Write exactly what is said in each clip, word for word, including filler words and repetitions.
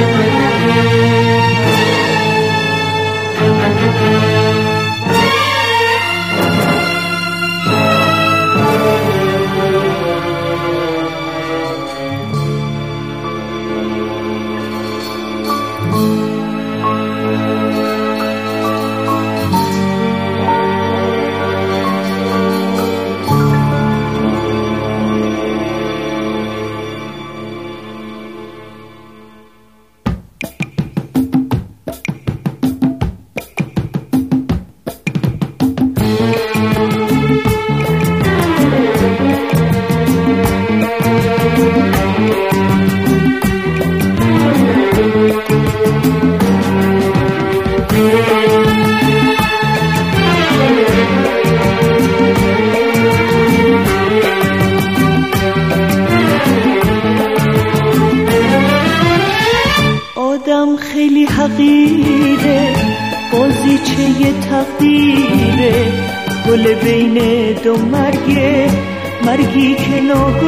آدم خیلی حقیره، بازیچه تقدیره، گل بین دو مرگه، مرگی که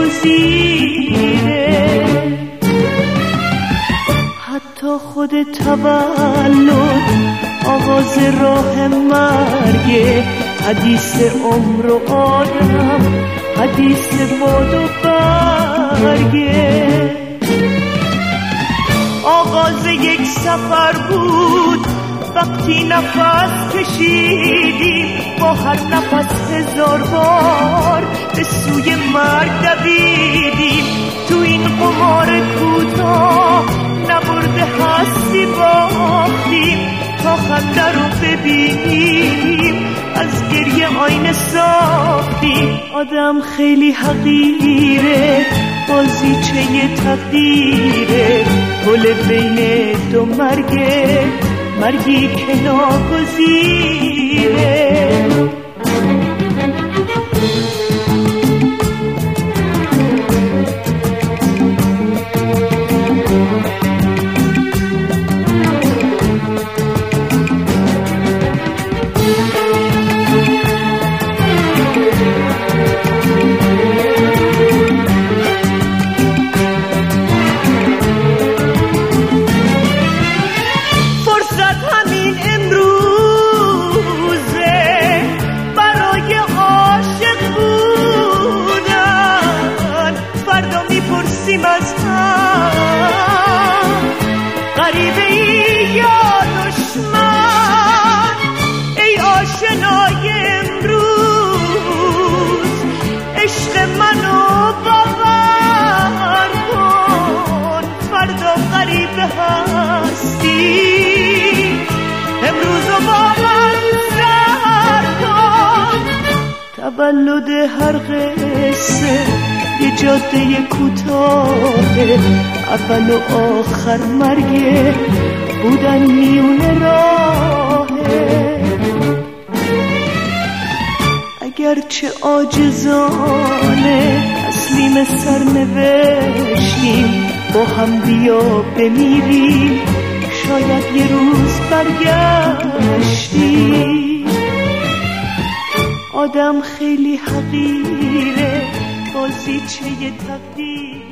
ناگزیره. حتی خود تولد آغاز راه مرگه، حدیث عمر و آدم، حدیث باد و برگه. آغاز یک سفر بود وقتی نفس کشیدیم، با هر نفس هزار بار به سوی مرگ دویدیم. تو این قمار کوتاه نبرده هستی باختیم، تا خنده رو ببینیم از گریه آینه ساختیم. آدم خیلی حقیره، بازیچه تقدیره، گل بین دو مرگه، مرگی که ناگزیره. از هم غریبه ای یا دشمن، ای آشنای امروز عشق منو باور کن. فردا غریبه هستی، امروز رو با من سر کن. تولد هر قصه یه جاده کوتاهه، اول و آخر مرگه، بودن میونه راهه. اگرچه عاجزانه تسلیم سرنوشتیم، با هم بیا بمیریم، شاید یه روز برگشتیم. آدم خیلی حقیره، بازیچه تقدیر.